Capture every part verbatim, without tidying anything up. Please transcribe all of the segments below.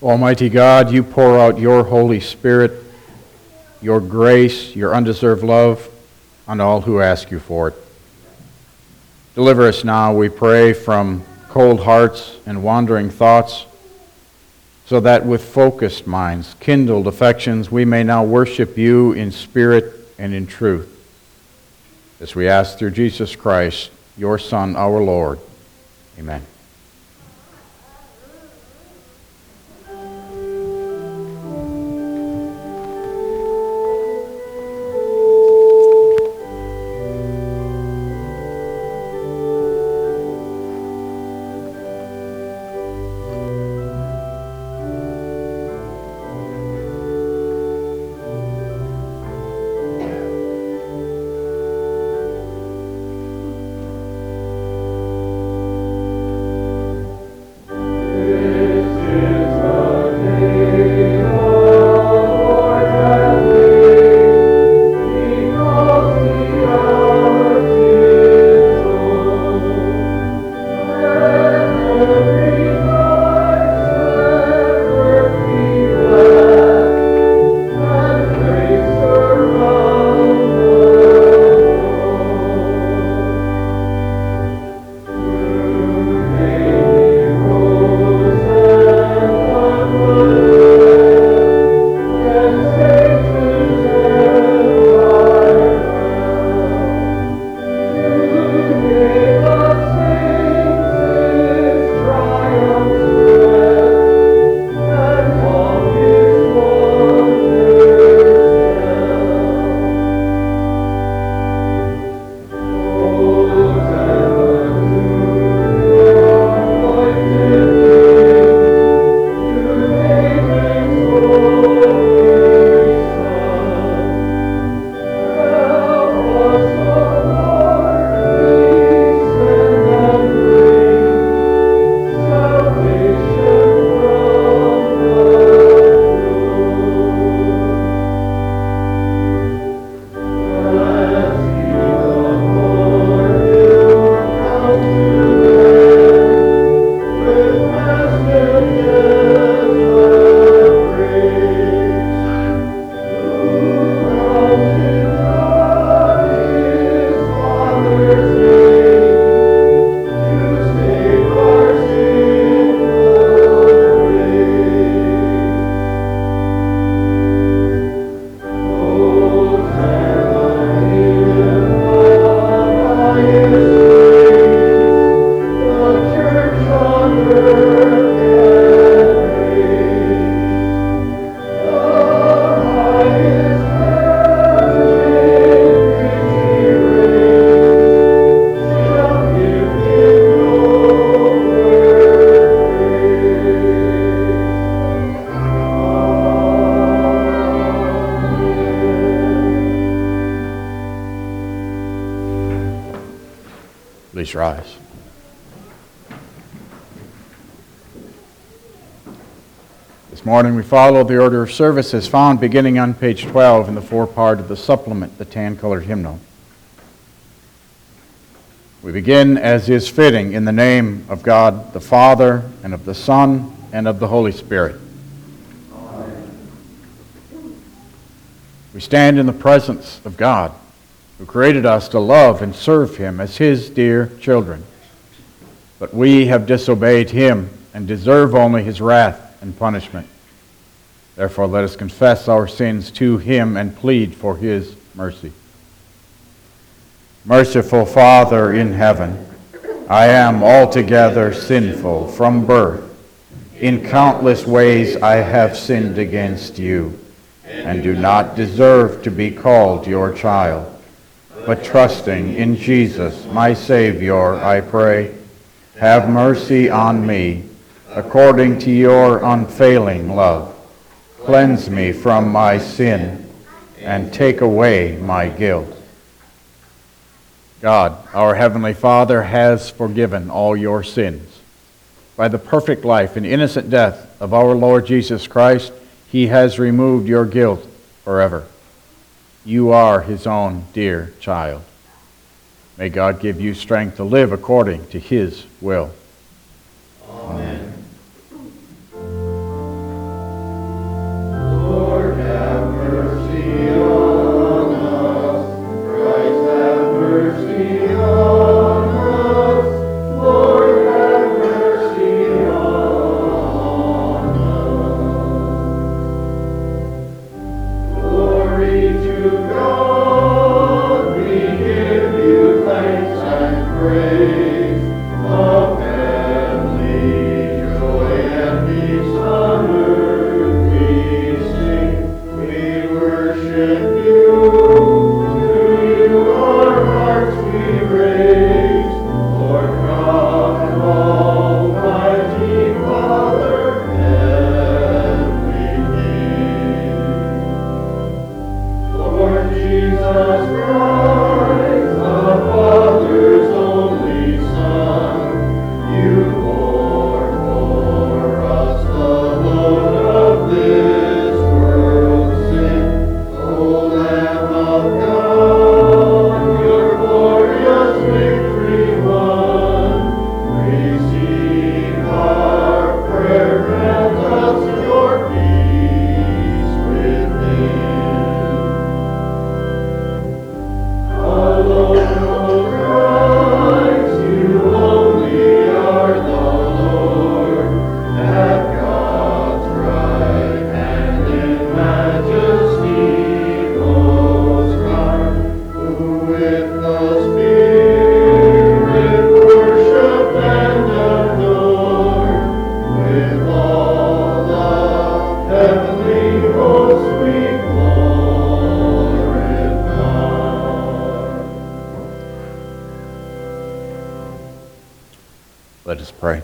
Almighty God, you pour out your Holy Spirit, your grace, your undeserved love on all who ask you for it. Deliver us now, we pray, from cold hearts and wandering thoughts, so that with focused minds, kindled affections, we may now worship you in spirit and in truth. As we ask through Jesus Christ, your Son, our Lord. Amen. Please rise. This morning we follow the order of services found beginning on page twelve in the forepart of the supplement, the tan-colored hymnal. We begin, as is fitting, in the name of God the Father, and of the Son, and of the Holy Spirit. Amen. We stand in the presence of God, who created us to love and serve him as his dear children. But we have disobeyed him and deserve only his wrath and punishment. Therefore, let us confess our sins to him and plead for his mercy. Merciful Father in heaven, I am altogether sinful from birth. In countless ways I have sinned against you, and do not deserve to be called your child. But trusting in Jesus, my Savior, I pray, have mercy on me, according to your unfailing love. Cleanse me from my sin, and take away my guilt. God, our Heavenly Father, has forgiven all your sins. By the perfect life and innocent death of our Lord Jesus Christ, he has removed your guilt forever. You are his own dear child. May God give you strength to live according to his will. Amen. Let us pray.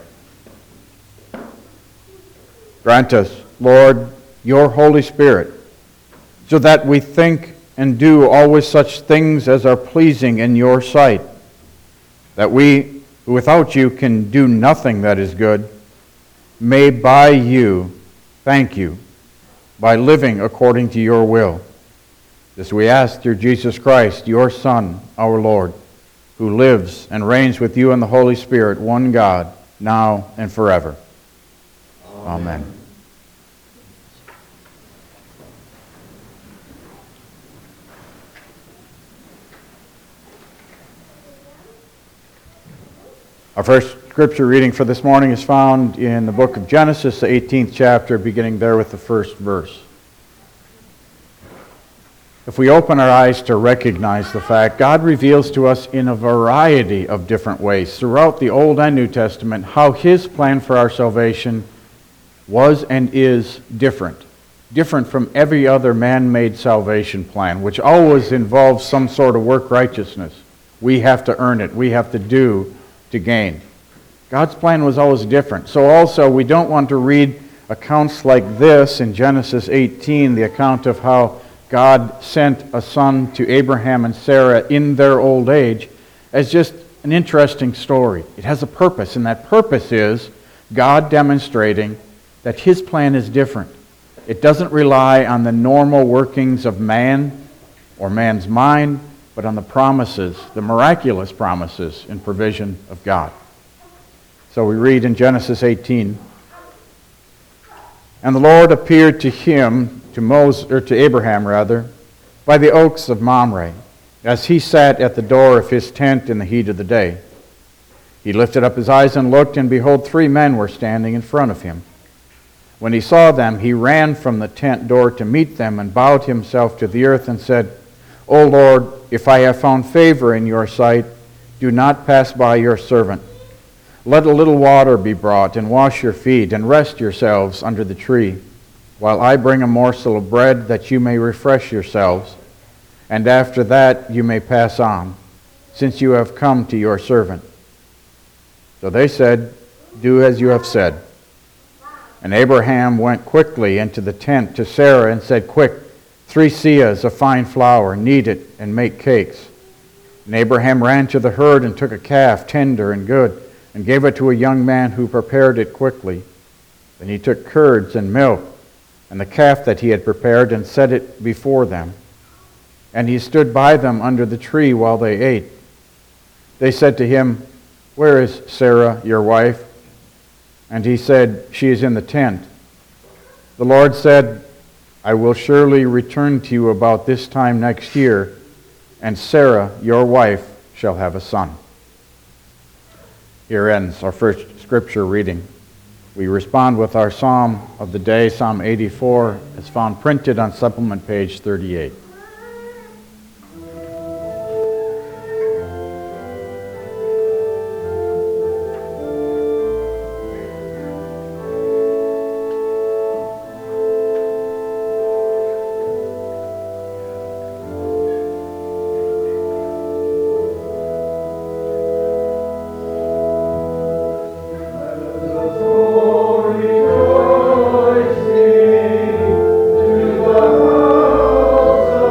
Grant us, Lord, your Holy Spirit, so that we think and do always such things as are pleasing in your sight, that we, who without you can do nothing that is good, may by you thank you by living according to your will. This we ask through Jesus Christ, your Son, our Lord, who lives and reigns with you in the Holy Spirit, one God, now and forever. Amen. Amen. Our first scripture reading for this morning is found in the book of Genesis, the eighteenth chapter, beginning there with the first verse. If we open our eyes to recognize the fact, God reveals to us in a variety of different ways throughout the Old and New Testament how his plan for our salvation was and is different. Different from every other man-made salvation plan, which always involves some sort of work righteousness. We have to earn it. We have to do to gain. God's plan was always different. So also, we don't want to read accounts like this in Genesis eighteen, the account of how God sent a son to Abraham and Sarah in their old age, as just an interesting story. It has a purpose, and that purpose is God demonstrating that his plan is different. It doesn't rely on the normal workings of man or man's mind, but on the promises, the miraculous promises and provision of God. So we read in Genesis eighteen, "And the Lord appeared to him, to Moses, or to Abraham rather, by the oaks of Mamre, as he sat at the door of his tent in the heat of the day. He lifted up his eyes and looked, and behold, three men were standing in front of him. When he saw them, he ran from the tent door to meet them, and bowed himself to the earth, and said, O Lord, if I have found favor in your sight, do not pass by your servant. Let a little water be brought, and wash your feet, and rest yourselves under the tree, while I bring a morsel of bread, that you may refresh yourselves, and after that you may pass on, since you have come to your servant. So they said, Do as you have said. And Abraham went quickly into the tent to Sarah and said, Quick, three seahs of fine flour, knead it, and make cakes. And Abraham ran to the herd and took a calf, tender and good, and gave it to a young man who prepared it quickly. Then he took curds and milk, and the calf that he had prepared, and set it before them. And he stood by them under the tree while they ate. They said to him, Where is Sarah, your wife? And he said, She is in the tent. The Lord said, I will surely return to you about this time next year, and Sarah, your wife, shall have a son. Here ends our first scripture reading. We respond with our psalm of the day, Psalm eighty-four, as found printed on supplement page thirty-eight. To the house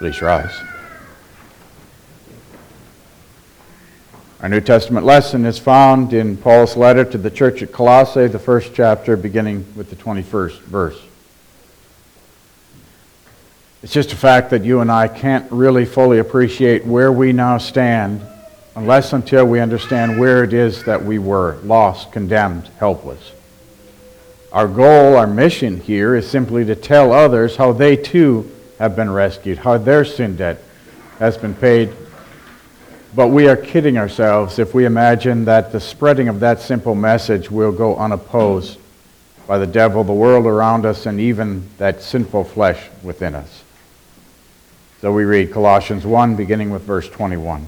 Please rise. Our New Testament lesson is found in Paul's letter to the church at Colossae, the first chapter, beginning with the twenty-first verse. It's just a fact that you and I can't really fully appreciate where we now stand unless until we understand where it is that we were, lost, condemned, helpless. Our goal, our mission here is simply to tell others how they too have been rescued, how their sin debt has been paid. But we are kidding ourselves if we imagine that the spreading of that simple message will go unopposed by the devil, the world around us, and even that sinful flesh within us. So we read Colossians one, beginning with verse twenty-one.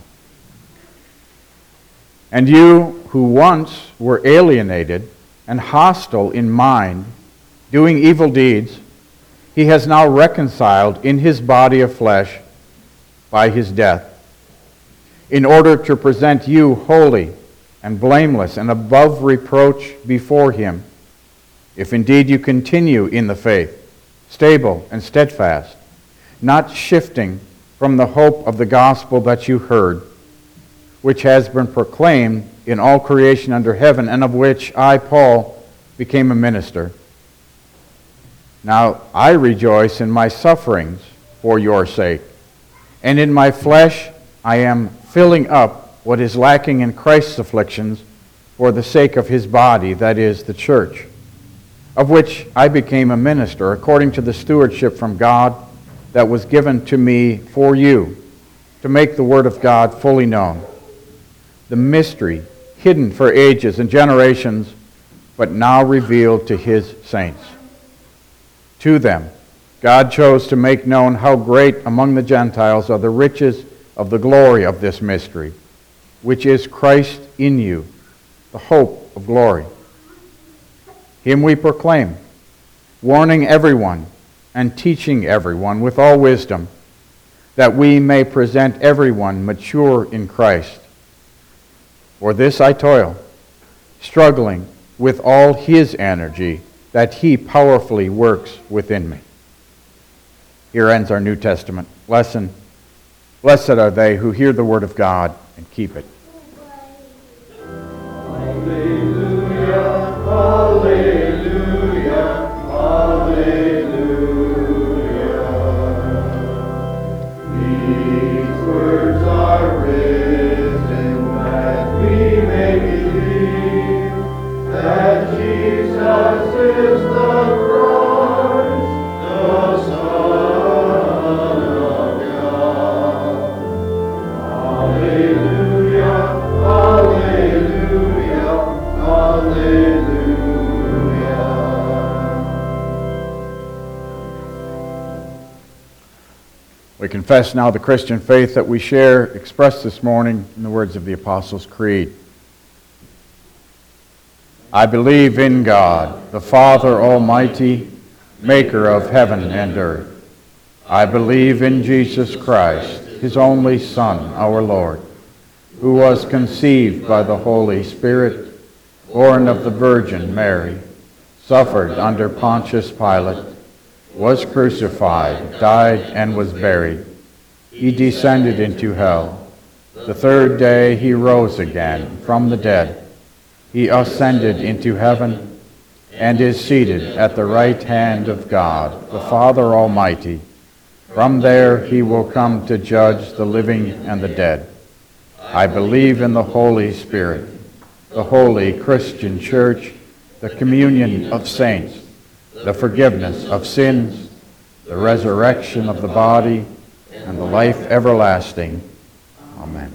And you who once were alienated and hostile in mind, doing evil deeds, he has now reconciled in his body of flesh by his death, in order to present you holy and blameless and above reproach before him, if indeed you continue in the faith, stable and steadfast, not shifting from the hope of the gospel that you heard, which has been proclaimed in all creation under heaven, and of which I, Paul, became a minister. Now I rejoice in my sufferings for your sake, and in my flesh I am filling up what is lacking in Christ's afflictions for the sake of his body, that is, the church, of which I became a minister according to the stewardship from God that was given to me for you, to make the word of God fully known, the mystery hidden for ages and generations, but now revealed to his saints. To them God chose to make known how great among the Gentiles are the riches of the glory of this mystery, which is Christ in you, the hope of glory. Him we proclaim, warning everyone and teaching everyone with all wisdom, that we may present everyone mature in Christ. For this I toil, struggling with all his energy that he powerfully works within me. Here ends our New Testament lesson. Blessed are they who hear the word of God and keep it. Hallelujah, hallelujah, hallelujah. These words are written that we may believe that Jesus is the Christ, the Son of God. Hallelujah, hallelujah, hallelujah. We confess now the Christian faith that we share, expressed this morning in the words of the Apostles' Creed. I believe in God, the Father Almighty, maker of heaven and earth. I believe in Jesus Christ, his only Son, our Lord, who was conceived by the Holy Spirit, born of the Virgin Mary, suffered under Pontius Pilate, was crucified, died, and was buried. He descended into hell. The third day he rose again from the dead. He ascended into heaven and is seated at the right hand of God, the Father Almighty. From there he will come to judge the living and the dead. I believe in the Holy Spirit, the holy Christian Church, the communion of saints, the forgiveness of sins, the resurrection of the body, and the life everlasting. Amen.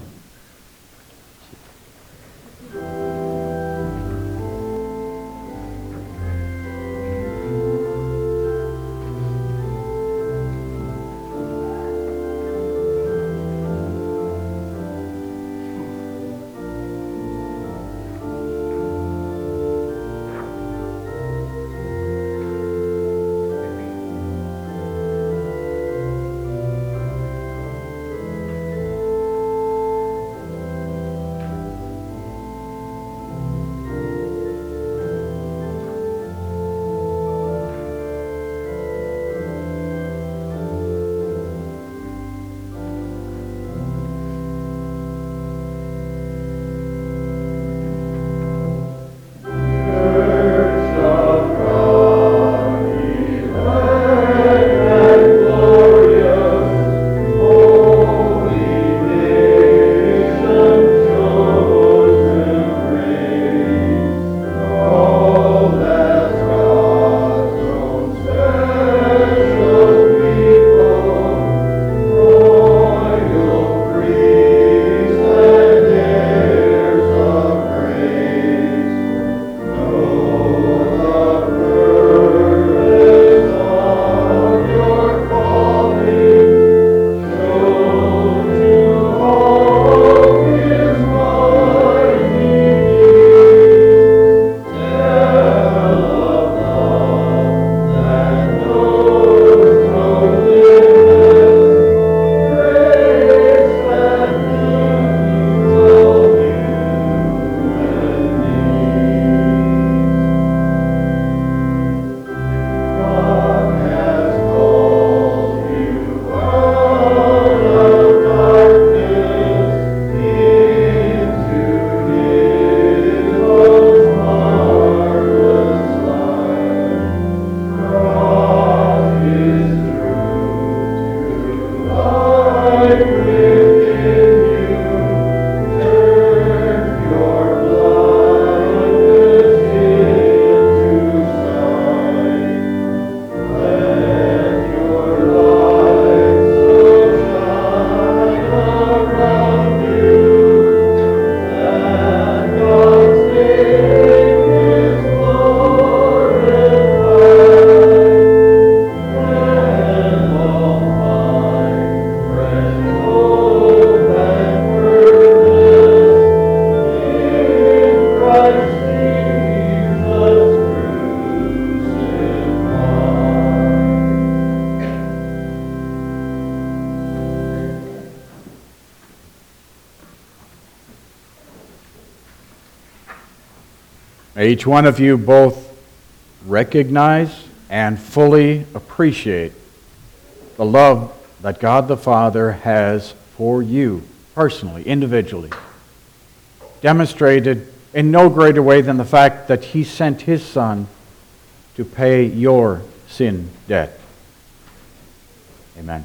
May each one of you both recognize and fully appreciate the love that God the Father has for you, personally, individually, demonstrated in no greater way than the fact that He sent His Son to pay your sin debt. Amen.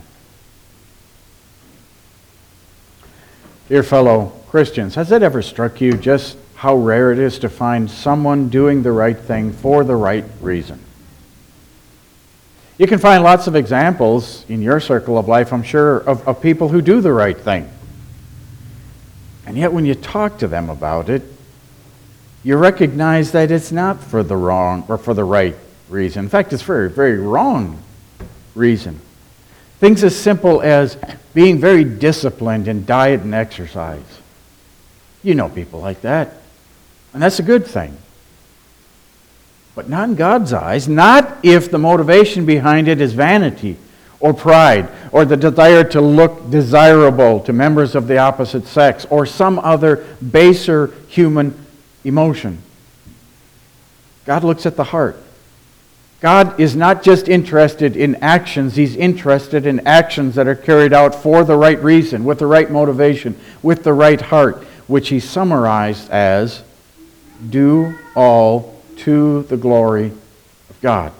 Dear fellow Christians, has it ever struck you just how rare it is to find someone doing the right thing for the right reason? You can find lots of examples in your circle of life, I'm sure, of, of people who do the right thing. And yet when you talk to them about it, you recognize that it's not for the wrong or for the right reason. In fact, it's for a very wrong reason. Things as simple as being very disciplined in diet and exercise. You know people like that. And that's a good thing. But not in God's eyes. Not if the motivation behind it is vanity or pride or the desire to look desirable to members of the opposite sex or some other baser human emotion. God looks at the heart. God is not just interested in actions, He's interested in actions that are carried out for the right reason, with the right motivation, with the right heart, which He summarized as, do all to the glory of God.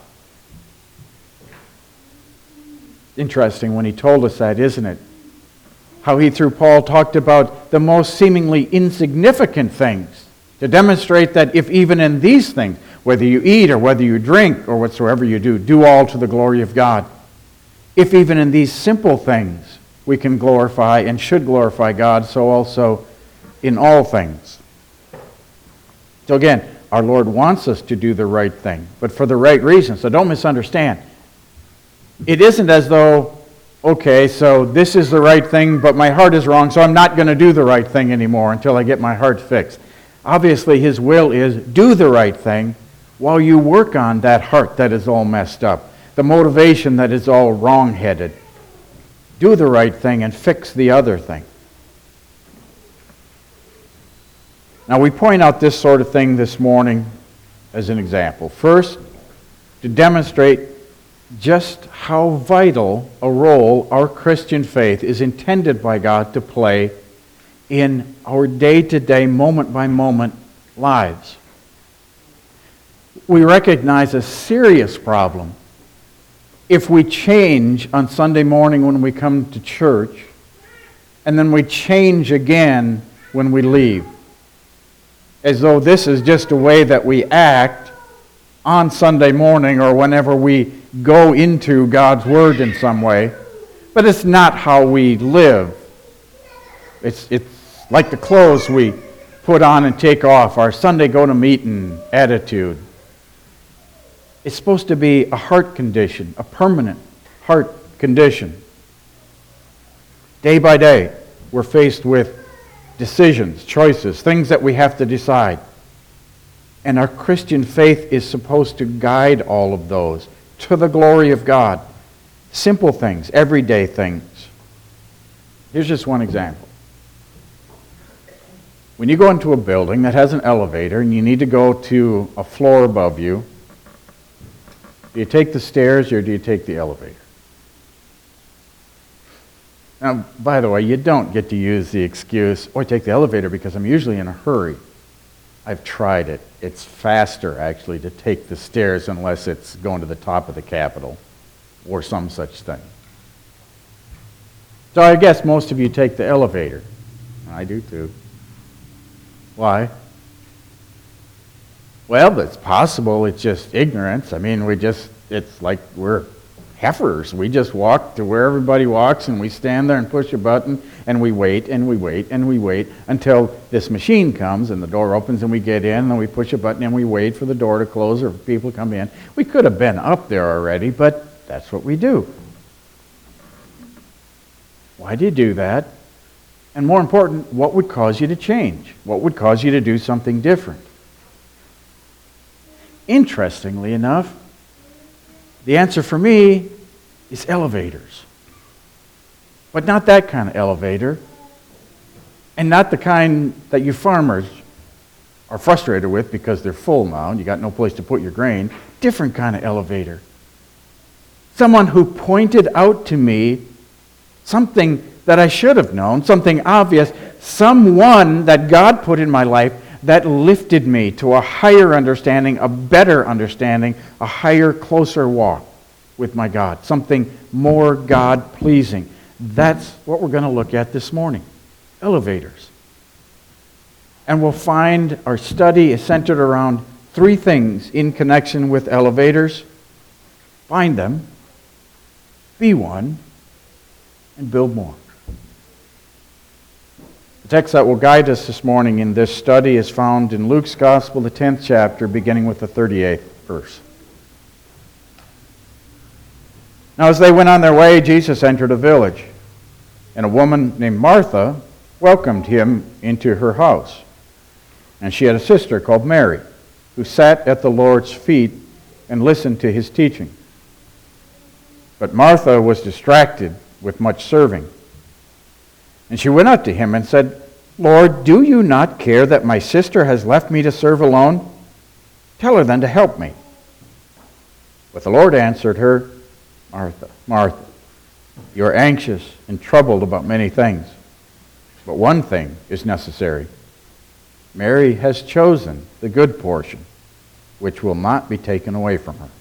Interesting when He told us that, isn't it? How He, through Paul, talked about the most seemingly insignificant things to demonstrate that if even in these things, whether you eat or whether you drink or whatsoever you do, do all to the glory of God. If even in these simple things we can glorify and should glorify God, so also in all things. So again, our Lord wants us to do the right thing, but for the right reason. So don't misunderstand. It isn't as though, okay, so this is the right thing, but my heart is wrong, so I'm not going to do the right thing anymore until I get my heart fixed. Obviously, His will is do the right thing while you work on that heart that is all messed up, the motivation that is all wrong-headed. Do the right thing and fix the other thing. Now, we point out this sort of thing this morning as an example. First, to demonstrate just how vital a role our Christian faith is intended by God to play in our day-to-day, moment-by-moment lives. We recognize a serious problem if we change on Sunday morning when we come to church, and then we change again when we leave. As though this is just a way that we act on Sunday morning or whenever we go into God's Word in some way. But it's not how we live. It's, it's like the clothes we put on and take off, our Sunday go-to-meeting attitude. It's supposed to be a heart condition, a permanent heart condition. Day by day, we're faced with decisions, choices, things that we have to decide. And our Christian faith is supposed to guide all of those to the glory of God. Simple things, everyday things. Here's just one example. When you go into a building that has an elevator and you need to go to a floor above you, do you take the stairs or do you take the elevator? Now, by the way, you don't get to use the excuse, or take the elevator because I'm usually in a hurry. I've tried it. It's faster, actually, to take the stairs unless it's going to the top of the Capitol or some such thing. So I guess most of you take the elevator. I do too. Why? Well, it's possible it's just ignorance. I mean, we just, it's like we're heifers. We just walk to where everybody walks and we stand there and push a button and we wait and we wait and we wait until this machine comes and the door opens and we get in and we push a button and we wait for the door to close or for people to come in. We could have been up there already, but that's what we do. Why do you do that? And more important, what would cause you to change? What would cause you to do something different? Interestingly enough, the answer for me is elevators. But not that kind of elevator, and not the kind that you farmers are frustrated with because they're full now and you got no place to put your grain. Different kind of elevator. Someone who pointed out to me something that I should have known, something obvious, someone that God put in my life that lifted me to a higher understanding, a better understanding, a higher, closer walk with my God, something more God-pleasing. That's what we're going to look at this morning, elevators. And we'll find our study is centered around three things in connection with elevators. Find them, be one, and build more. The text that will guide us this morning in this study is found in Luke's Gospel, the tenth chapter, beginning with the thirty-eighth verse. Now as they went on their way, Jesus entered a village, and a woman named Martha welcomed him into her house. And she had a sister called Mary, who sat at the Lord's feet and listened to his teaching. But Martha was distracted with much serving. And she went up to him and said, Lord, do you not care that my sister has left me to serve alone? Tell her then to help me. But the Lord answered her, Martha, Martha, you are anxious and troubled about many things, but one thing is necessary. Mary has chosen the good portion, which will not be taken away from her.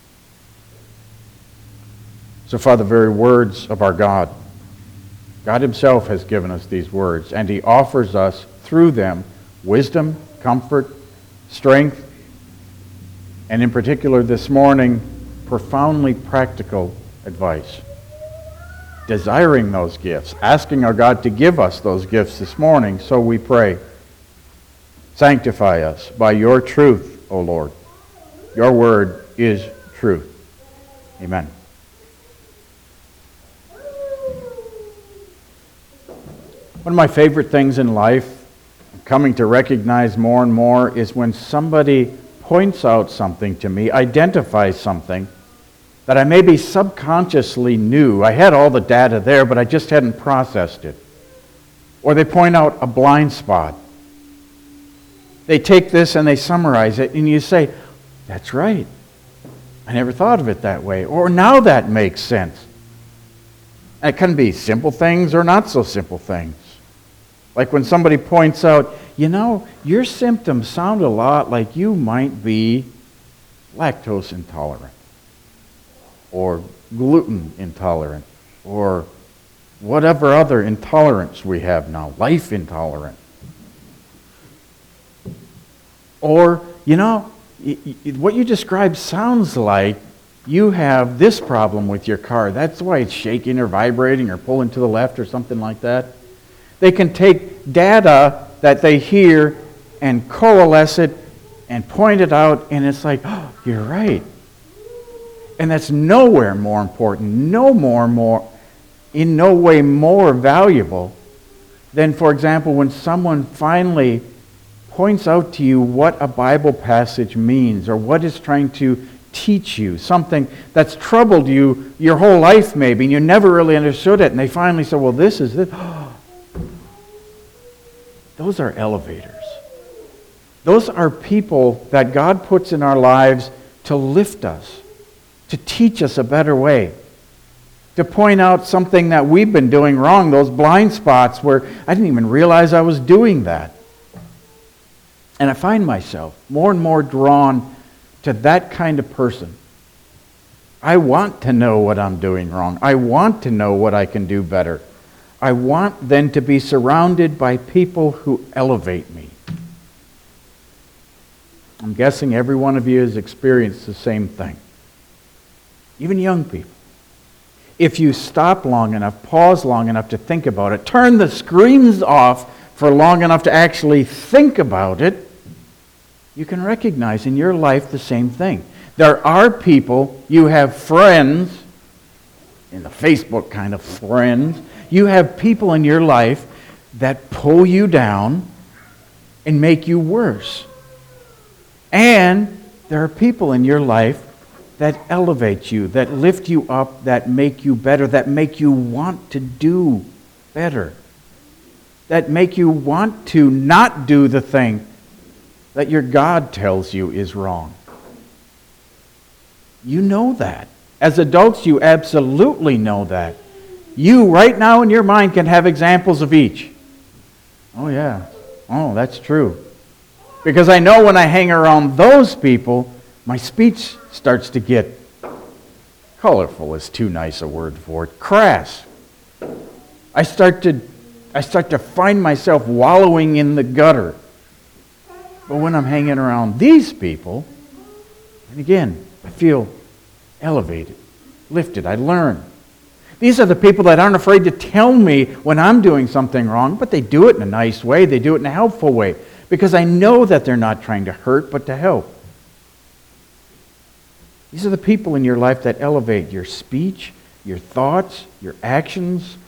So far, the very words of our God. God himself has given us these words, and he offers us through them wisdom, comfort, strength, and in particular this morning, profoundly practical advice. Desiring those gifts, asking our God to give us those gifts this morning, so we pray. Sanctify us by your truth, O Lord. Your word is truth. Amen. One of my favorite things in life, coming to recognize more and more, is when somebody points out something to me, identifies something that I maybe subconsciously knew. I had all the data there, but I just hadn't processed it. Or they point out a blind spot. They take this and they summarize it, and you say, that's right. I never thought of it that way. Or now that makes sense. And it can be simple things or not so simple things. Like when somebody points out, you know, your symptoms sound a lot like you might be lactose intolerant, or gluten intolerant, or whatever other intolerance we have now, life intolerant. Or, you know, what you described sounds like you have this problem with your car. That's why it's shaking or vibrating or pulling to the left or something like that. They can take data that they hear and coalesce it and point it out, and it's like, oh, you're right. And that's nowhere more important, no more, more, in no way more valuable than, for example, when someone finally points out to you what a Bible passage means or what it's trying to teach you, something that's troubled you your whole life maybe, and you never really understood it, and they finally say, well, this is it. Those are elevators. Those are people that God puts in our lives to lift us, to teach us a better way, to point out something that we've been doing wrong, those blind spots where I didn't even realize I was doing that. And I find myself more and more drawn to that kind of person. I want to know what I'm doing wrong. I want to know what I can do better. I want then to be surrounded by people who elevate me. I'm guessing every one of you has experienced the same thing. Even young people. If you stop long enough, pause long enough to think about it, turn the screens off for long enough to actually think about it, you can recognize in your life the same thing. There are people, you have friends, in the Facebook kind of friends, you have people in your life that pull you down and make you worse. And there are people in your life that elevate you, that lift you up, that make you better, that make you want to do better, that make you want to not do the thing that your God tells you is wrong. You know that. As adults, you absolutely know that. You, right now in your mind, can have examples of each. Oh, yeah. Oh, that's true. Because I know when I hang around those people, my speech starts to get, colorful is too nice a word for it, crass. I start to, I start to find myself wallowing in the gutter. But when I'm hanging around these people, and again, I feel elevated, lifted, I learn. These are the people that aren't afraid to tell me when I'm doing something wrong, but they do it in a nice way, they do it in a helpful way, because I know that they're not trying to hurt, but to help. These are the people in your life that elevate your speech, your thoughts, your actions.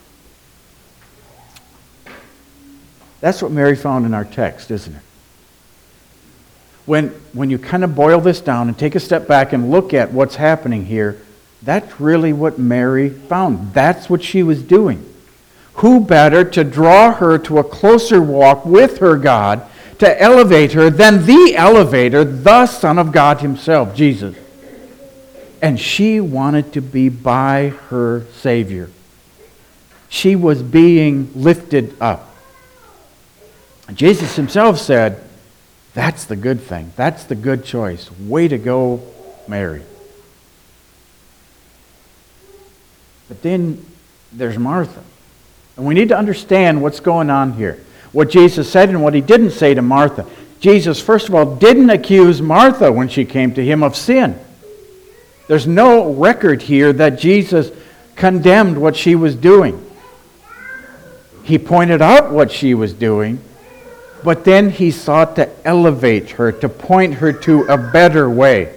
That's what Mary found in our text, isn't it? When, when you kind of boil this down and take a step back and look at what's happening here, that's really what Mary found. That's what she was doing. Who better to draw her to a closer walk with her God, to elevate her, than the elevator, the Son of God himself, Jesus. And she wanted to be by her Savior. She was being lifted up. Jesus himself said, that's the good thing. That's the good choice. Way to go, Mary. But then there's Martha. And we need to understand what's going on here. What Jesus said and what he didn't say to Martha. Jesus, first of all, didn't accuse Martha when she came to him of sin. There's no record here that Jesus condemned what she was doing. He pointed out what she was doing, but then he sought to elevate her, to point her to a better way.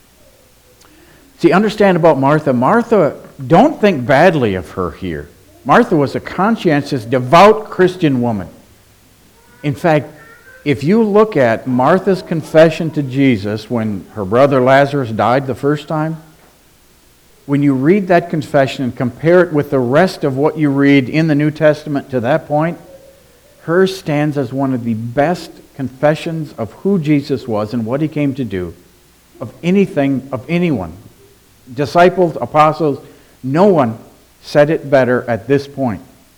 See, understand about Martha. Martha, don't think badly of her here. Martha was a conscientious, devout Christian woman. In fact, if you look at Martha's confession to Jesus when her brother Lazarus died the first time, when you read that confession and compare it with the rest of what you read in the New Testament to that point, hers stands as one of the best confessions of who Jesus was and what he came to do, of anything, of anyone. Disciples, apostles, no one said it better at this point.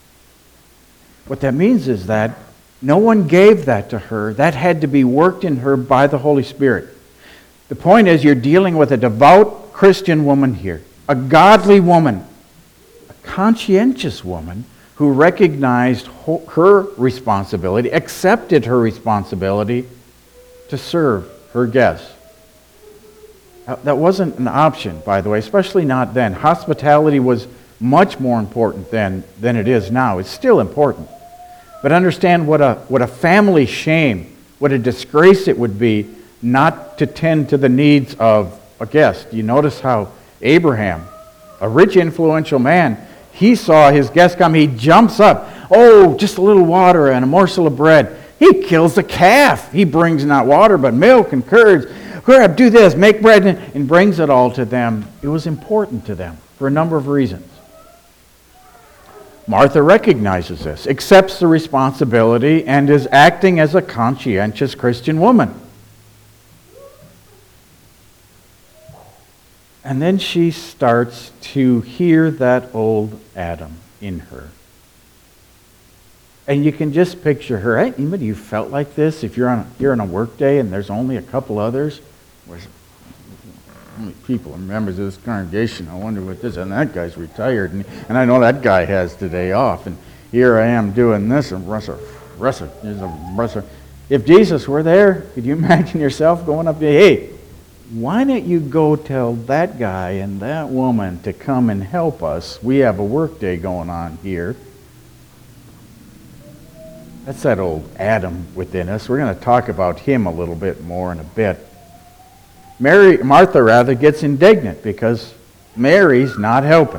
What that means is that no one gave that to her. That had to be worked in her by the Holy Spirit. The point is, you're dealing with a devout Christian woman here, a godly woman, a conscientious woman who recognized her responsibility, accepted her responsibility to serve her guests. That wasn't an option, by the way, especially not then. Hospitality was much more important then than it is now. It's still important. But understand what a, what a family shame, what a disgrace it would be not to tend to the needs of a guest. You notice how Abraham, a rich, influential man, he saw his guest come, he jumps up. Oh, just a little water and a morsel of bread. He kills the calf. He brings not water, but milk and curds. Grab, do this, make bread, and brings it all to them. It was important to them for a number of reasons. Martha recognizes this, accepts the responsibility, and is acting as a conscientious Christian woman. And then she starts to hear that old Adam in her. And you can just picture her. Hey, anybody you felt like this? If you're on a, you're on a work day and there's only a couple others, where's how many people are members of this congregation? I wonder what this, and that guy's retired, and, and I know that guy has today off, and here I am doing this, and Russer, Russer, there's a Russer. If Jesus were there, could you imagine yourself going up to, hey, why don't you go tell that guy and that woman to come and help us? We have a work day going on here. That's that old Adam within us. We're going to talk about him a little bit more in a bit. Mary, Martha rather gets indignant because Mary's not helping.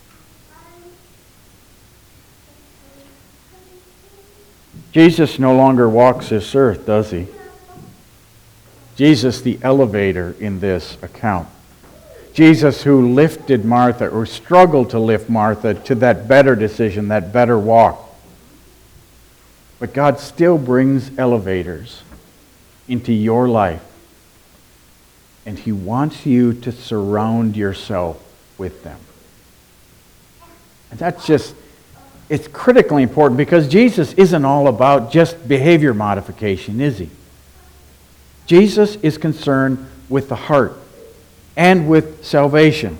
Jesus no longer walks this earth, does he? Jesus, the elevator in this account. Jesus who lifted Martha, or struggled to lift Martha to that better decision, that better walk. But God still brings elevators into your life. And He wants you to surround yourself with them. And that's just, it's critically important because Jesus isn't all about just behavior modification, is He? Jesus is concerned with the heart and with salvation.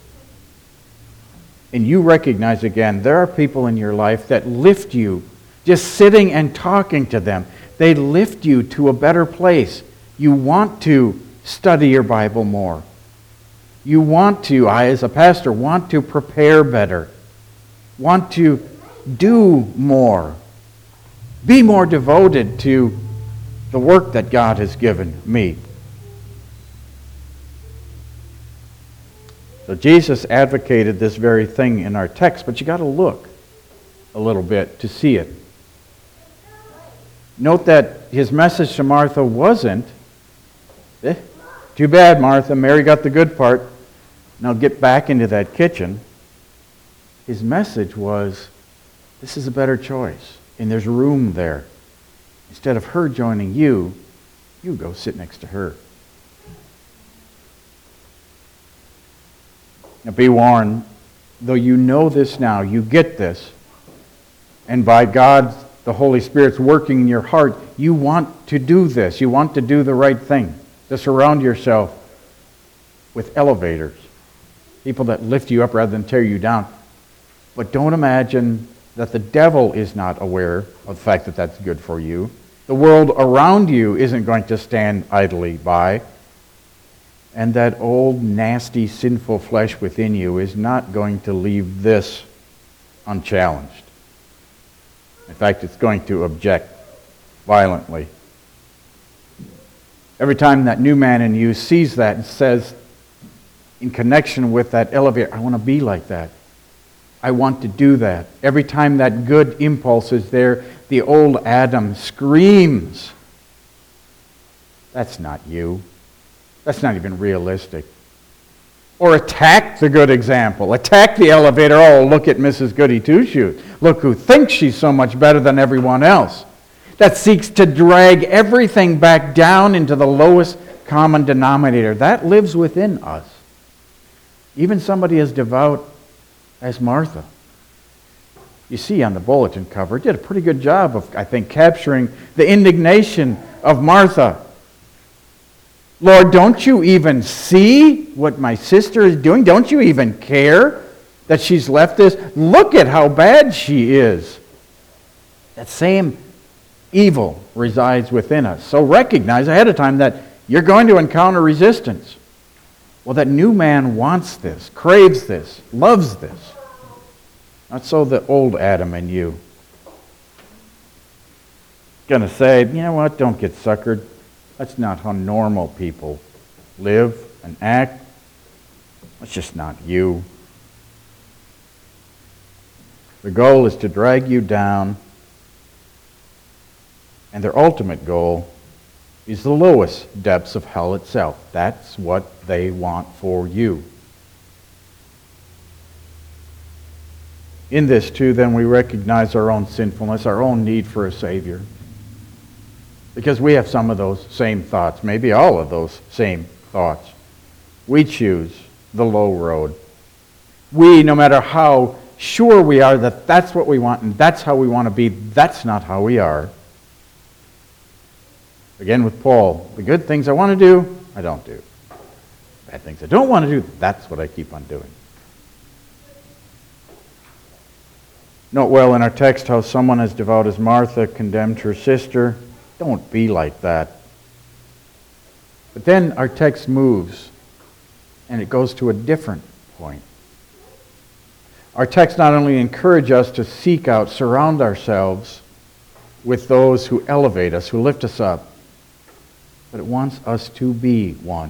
And you recognize again, there are people in your life that lift you, just sitting and talking to them. They lift you to a better place. You want to study your Bible more. You want to, I as a pastor, want to prepare better. Want to do more. Be more devoted to the work that God has given me. So Jesus advocated this very thing in our text, but you got to look a little bit to see it. Note that his message to Martha wasn't, eh, too bad, Martha, Mary got the good part. Now get back into that kitchen. His message was, this is a better choice, and there's room there. Instead of her joining you, you go sit next to her. Now be warned, though you know this now, you get this, and by God, the Holy Spirit's working in your heart, you want to do this. You want to do the right thing. To surround yourself with elevators, people that lift you up rather than tear you down. But don't imagine that the devil is not aware of the fact that that's good for you. The world around you isn't going to stand idly by. And that old, nasty, sinful flesh within you is not going to leave this unchallenged. In fact, it's going to object violently. Every time that new man in you sees that and says, in connection with that elevator, I want to be like that. I want to do that. Every time that good impulse is there, the old Adam screams, that's not you. That's not even realistic. Or attack the good example. Attack the elevator. Oh, look at Missus Goody Two-Shoes. Look who thinks she's so much better than everyone else. That seeks to drag everything back down into the lowest common denominator. That lives within us. Even somebody as devout as Martha. You see on the bulletin cover, did a pretty good job of, I think, capturing the indignation of Martha. Lord, don't you even see what my sister is doing? Don't you even care that she's left this? Look at how bad she is. That same evil resides within us. So recognize ahead of time that you're going to encounter resistance. Well, that new man wants this, craves this, loves this. Not so the old Adam in you. Going to say, you know what, don't get suckered. That's not how normal people live and act. That's just not you. The goal is to drag you down, and their ultimate goal is the lowest depths of hell itself. That's what they want for you. In this, too, then we recognize our own sinfulness, our own need for a Savior. Because we have some of those same thoughts, maybe all of those same thoughts. We choose the low road. We, no matter how sure we are that that's what we want and that's how we want to be, that's not how we are. Again with Paul, the good things I want to do, I don't do. Bad things I don't want to do, that's what I keep on doing. Note well in our text how someone as devout as Martha condemned her sister. Don't be like that. But then our text moves, and it goes to a different point. Our text not only encourages us to seek out, surround ourselves with those who elevate us, who lift us up, but it wants us to be one.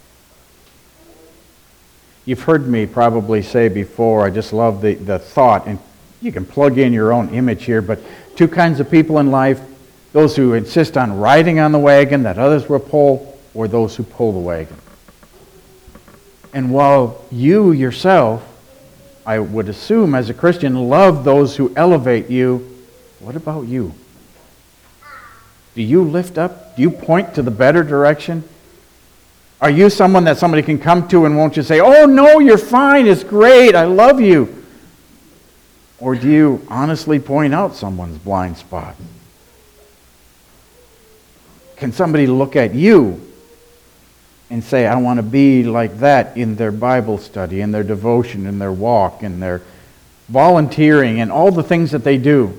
You've heard me probably say before, I just love the, the thought, and you can plug in your own image here, but two kinds of people in life, those who insist on riding on the wagon that others will pull, or those who pull the wagon. And while you yourself, I would assume as a Christian, love those who elevate you, what about you? Do you lift up? Do you point to the better direction? Are you someone that somebody can come to and won't just say, oh no, you're fine, it's great, I love you? Or do you honestly point out someone's blind spot? Can somebody look at you and say, I want to be like that in their Bible study, in their devotion, in their walk, in their volunteering, and all the things that they do?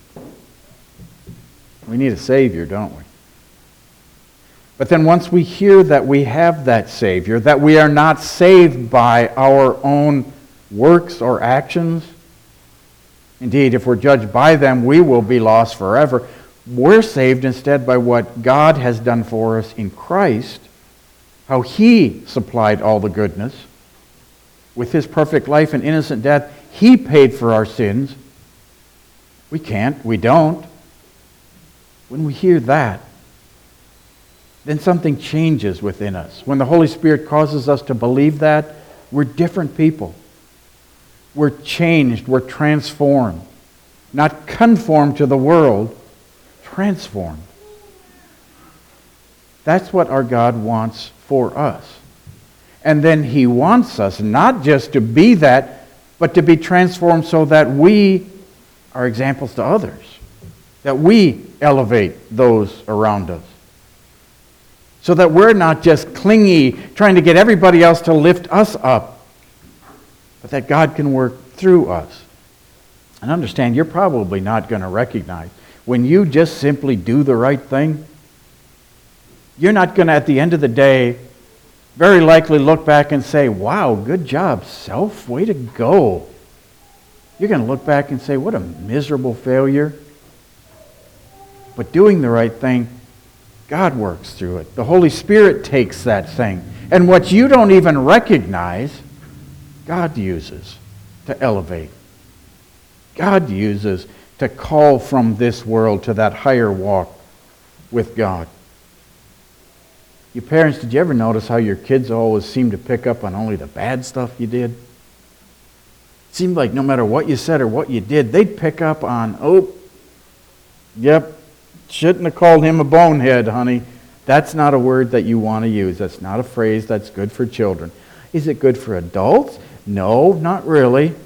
We need a Savior, don't we? But then once we hear that we have that Savior, that we are not saved by our own works or actions, indeed, if we're judged by them, we will be lost forever. We're saved instead by what God has done for us in Christ, how He supplied all the goodness. With His perfect life and innocent death, He paid for our sins. We can't, we don't. When we hear that, then something changes within us. When the Holy Spirit causes us to believe that, we're different people. We're changed, we're transformed. Not conformed to the world, transformed. That's what our God wants for us. And then He wants us not just to be that, but to be transformed so that we are examples to others. That we elevate those around us. So that we're not just clingy, trying to get everybody else to lift us up, but that God can work through us. And understand, you're probably not going to recognize, when you just simply do the right thing, you're not going to, at the end of the day, very likely look back and say, wow, good job, self, way to go. You're going to look back and say, what a miserable failure. But doing the right thing, God works through it. The Holy Spirit takes that thing. And what you don't even recognize, God uses to elevate. God uses to call from this world to that higher walk with God. You parents, did you ever notice how your kids always seem to pick up on only the bad stuff you did? It seemed like no matter what you said or what you did, they'd pick up on, oh, yep, shouldn't have called him a bonehead, honey. That's not a word that you want to use. That's not a phrase that's good for children. Is it good for adults? No, not really.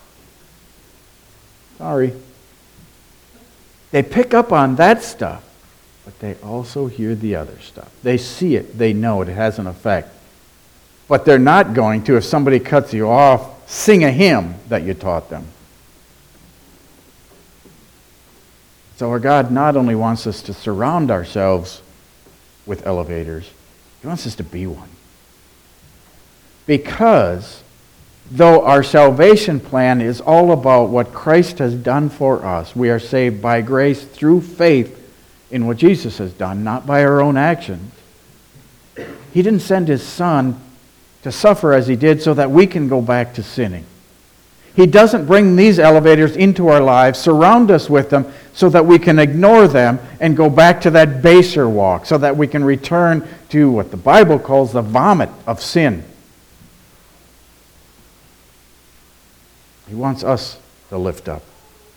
Sorry. They pick up on that stuff, but they also hear the other stuff. They see it. They know it. It has an effect. But they're not going to, if somebody cuts you off, sing a hymn that you taught them. So our God not only wants us to surround ourselves with elevators, He wants us to be one. Because though our salvation plan is all about what Christ has done for us, we are saved by grace through faith in what Jesus has done, not by our own actions. He didn't send His Son to suffer as He did so that we can go back to sinning. He doesn't bring these elevators into our lives, surround us with them, so that we can ignore them and go back to that baser walk, so that we can return to what the Bible calls the vomit of sin. He wants us to lift up.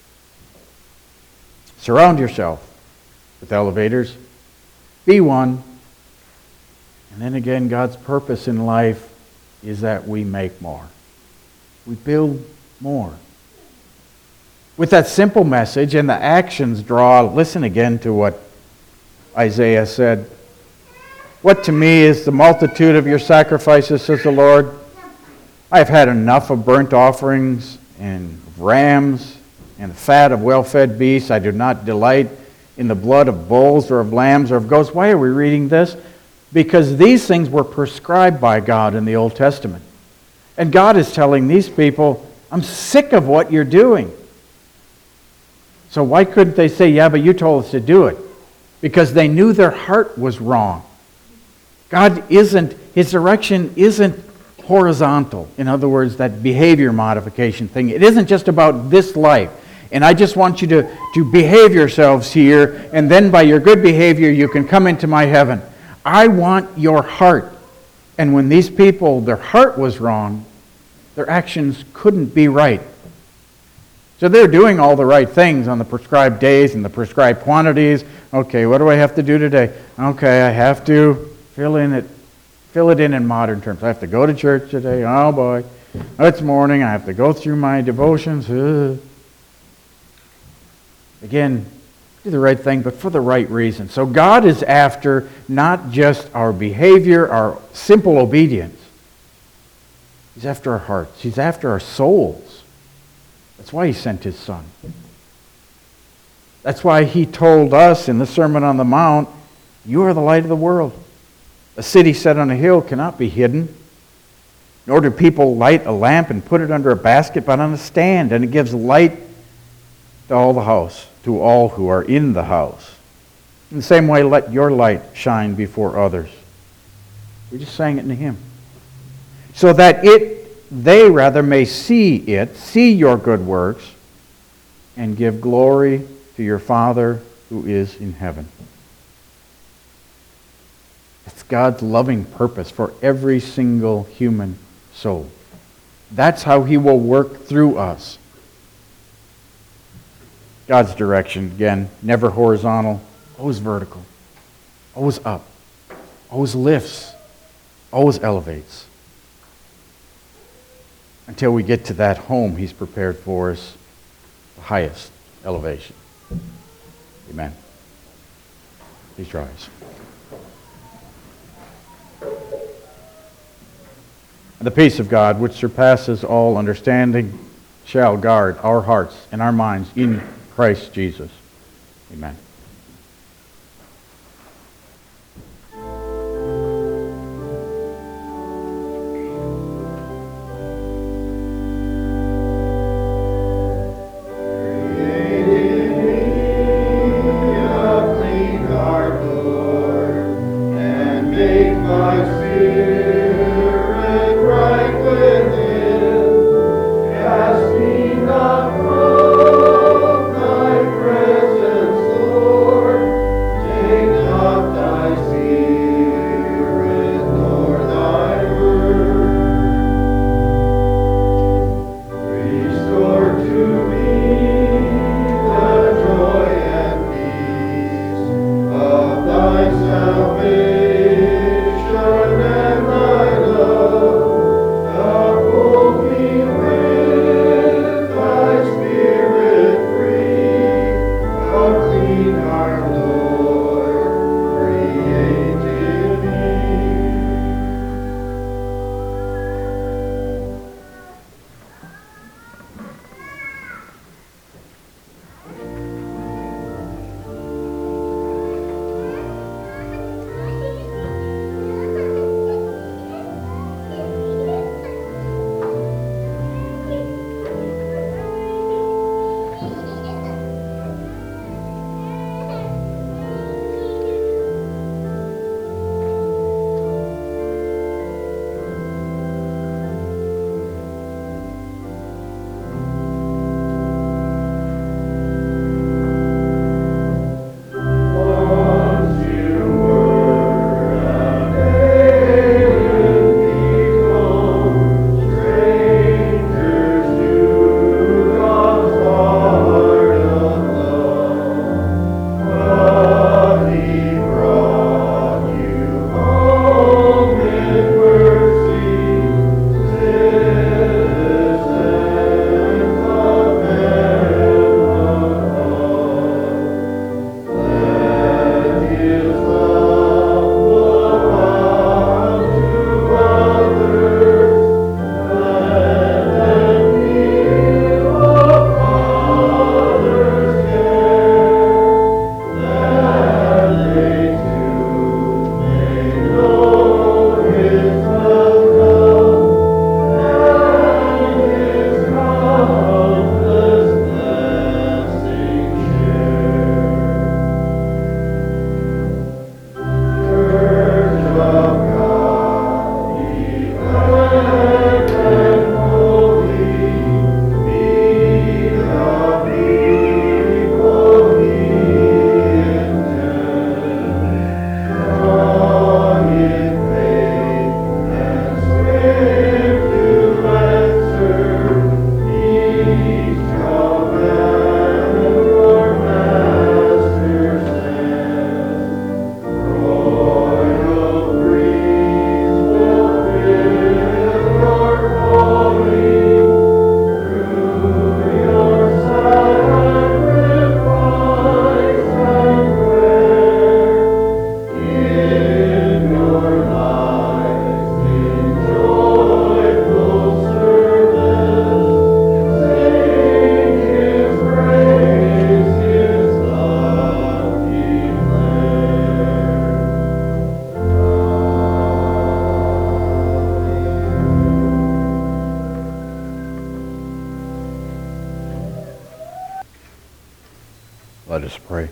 Surround yourself with elevators. Be one. And then again, God's purpose in life is that we make more. We build more. With that simple message and the actions draw, listen again to what Isaiah said. What to me is the multitude of your sacrifices, says the Lord. I have had enough of burnt offerings and of rams and the fat of well-fed beasts. I do not delight in the blood of bulls or of lambs or of goats. Why are we reading this? Because these things were prescribed by God in the Old Testament. And God is telling these people, I'm sick of what you're doing. So why couldn't they say, yeah, but you told us to do it? Because they knew their heart was wrong. God isn't, His direction isn't horizontal. In other words, that behavior modification thing. It isn't just about this life. And I just want you to, to behave yourselves here, and then by your good behavior you can come into my heaven. I want your heart. And when these people, their heart was wrong, their actions couldn't be right. So they're doing all the right things on the prescribed days and the prescribed quantities, Okay, what do I have to do today? Okay, I have to fill in it, fill it in in modern terms. I have to go to church today. Oh boy, it's morning. I have to go through my devotions. Ugh. Again, do the right thing, but for the right reason. So God is after not just our behavior, our simple obedience. He's after our hearts. He's after our souls. That's why He sent His Son. That's why He told us in the Sermon on the Mount, you are the light of the world. A city set on a hill cannot be hidden. Nor do people light a lamp and put it under a basket, but on a stand, and it gives light to all the house, to all who are in the house. In the same way, let your light shine before others. We just sang it in a hymn. So that it, they rather may see it, see your good works, and give glory to your Father who is in heaven. It's God's loving purpose for every single human soul. That's how He will work through us. God's direction, again, never horizontal, always vertical, always up, always lifts, always elevates. Until we get to that home He's prepared for us, the highest elevation. Amen. Please rise. And the peace of God, which surpasses all understanding, shall guard our hearts and our minds in Christ Jesus. Amen. Casting not from thy presence, Lord. Let us pray.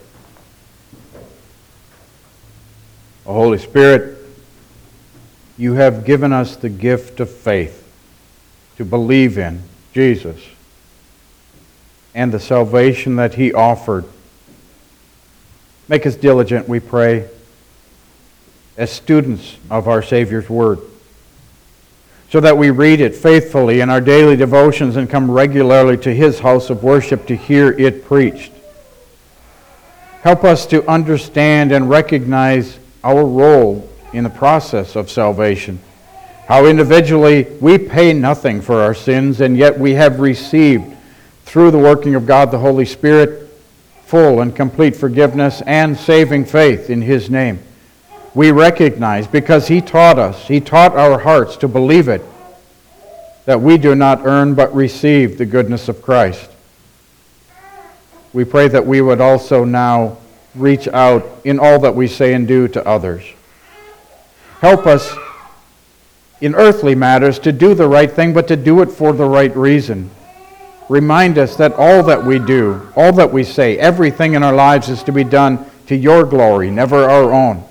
O Holy Spirit, you have given us the gift of faith to believe in Jesus and the salvation that he offered. Make us diligent, we pray, as students of our Savior's Word, so that we read it faithfully in our daily devotions and come regularly to his house of worship to hear it preached. Help us to understand and recognize our role in the process of salvation. How individually we pay nothing for our sins, and yet we have received, through the working of God the Holy Spirit, full and complete forgiveness and saving faith in his name. We recognize, because he taught us, he taught our hearts to believe it, that we do not earn but receive the goodness of Christ. We pray that we would also now reach out in all that we say and do to others. Help us in earthly matters to do the right thing, but to do it for the right reason. Remind us that all that we do, all that we say, everything in our lives is to be done to your glory, never our own.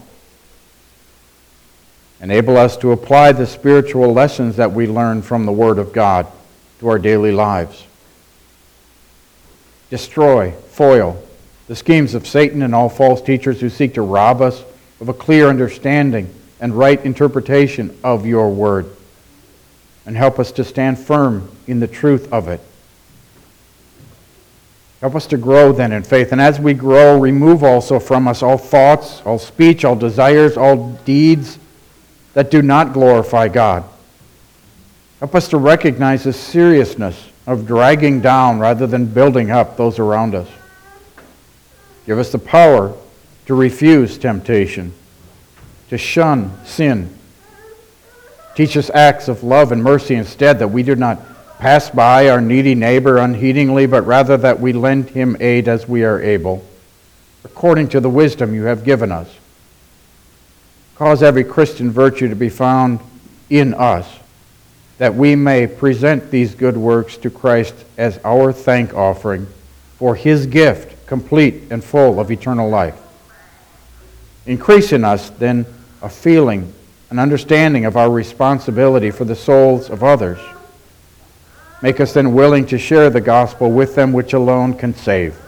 Enable us to apply the spiritual lessons that we learn from the Word of God to our daily lives. Destroy, foil the schemes of Satan and all false teachers who seek to rob us of a clear understanding and right interpretation of your Word. And help us to stand firm in the truth of it. Help us to grow then in faith. And as we grow, remove also from us all thoughts, all speech, all desires, all deeds that do not glorify God. Help us to recognize the seriousness of dragging down rather than building up those around us. Give us the power to refuse temptation, to shun sin. Teach us acts of love and mercy instead, that we do not pass by our needy neighbor unheedingly, but rather that we lend him aid as we are able, according to the wisdom you have given us. Cause every Christian virtue to be found in us, that we may present these good works to Christ as our thank offering for his gift, complete and full of eternal life. Increase in us, then, a feeling, an understanding of our responsibility for the souls of others. Make us then willing to share the gospel with them, which alone can save.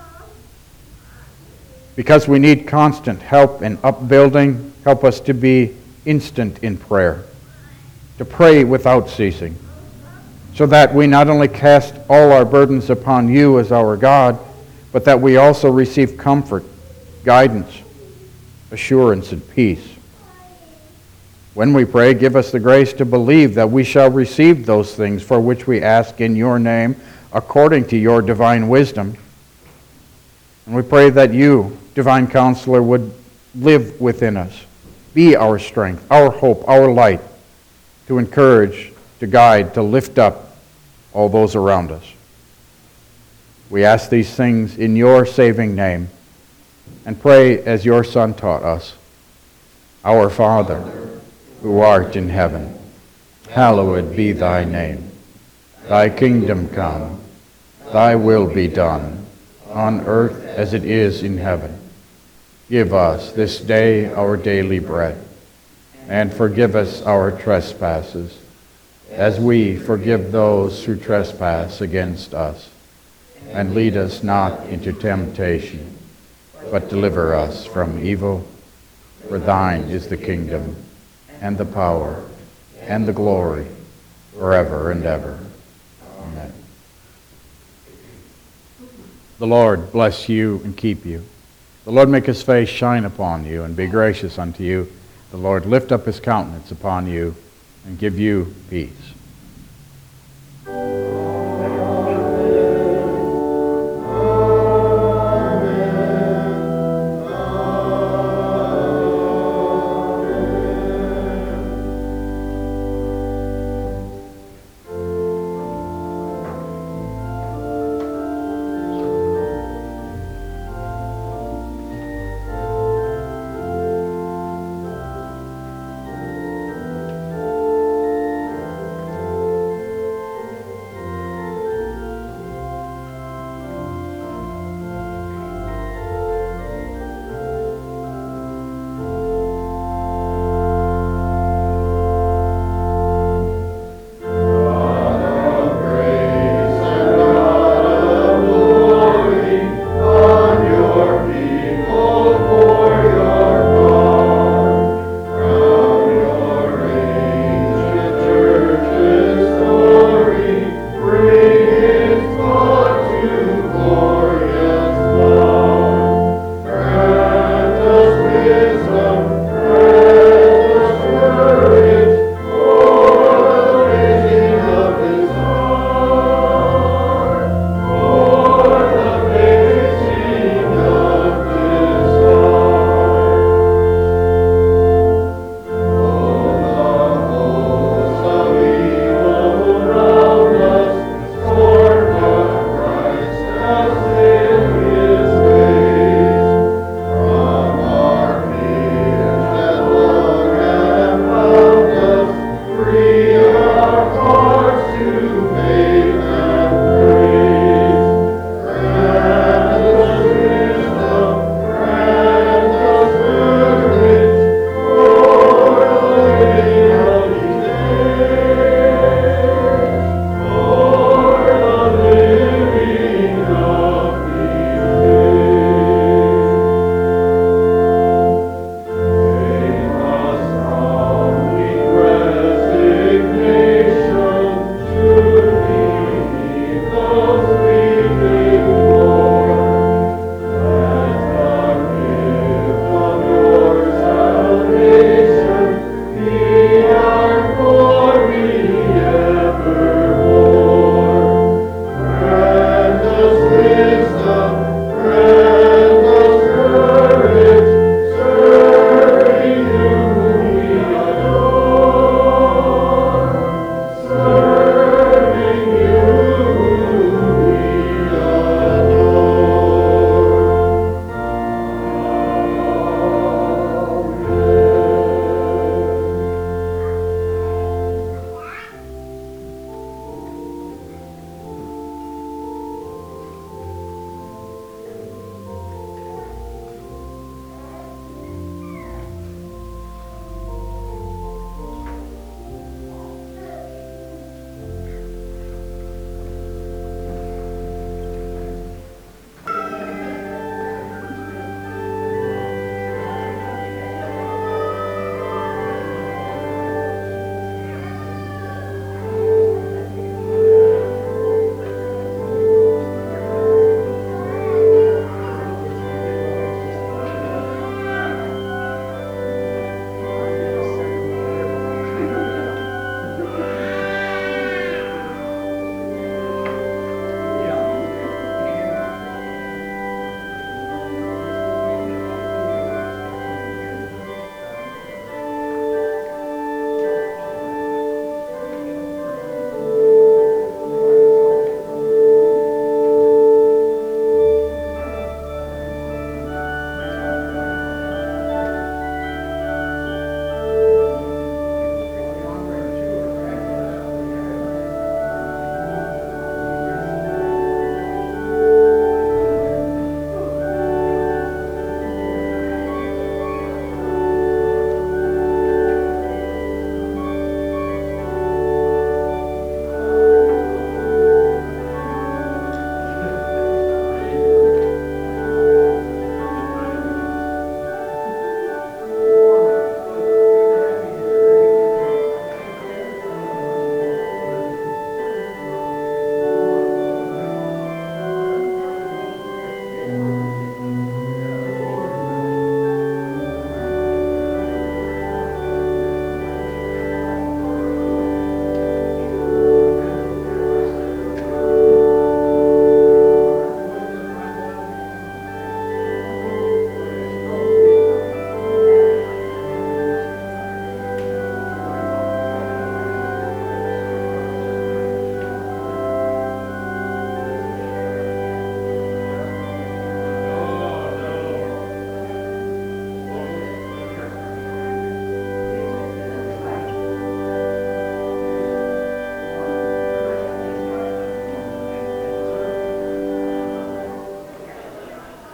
Because we need constant help in upbuilding, help us to be instant in prayer, to pray without ceasing, so that we not only cast all our burdens upon you as our God, but that we also receive comfort, guidance, assurance, and peace. When we pray, give us the grace to believe that we shall receive those things for which we ask in your name, according to your divine wisdom. And we pray that you, divine counselor, would live within us, be our strength, our hope, our light, to encourage, to guide, to lift up all those around us. We ask these things in your saving name, and pray as your Son taught us. Our Father, who art in heaven, hallowed be thy name. Thy kingdom come, thy will be done, on earth as it is in heaven. Give us this day our daily bread, and forgive us our trespasses, as we forgive those who trespass against us. And lead us not into temptation, but deliver us from evil. For thine is the kingdom, and the power, and the glory, forever and ever. Amen. The Lord bless you and keep you. The Lord make his face shine upon you and be gracious unto you. The Lord lift up his countenance upon you and give you peace.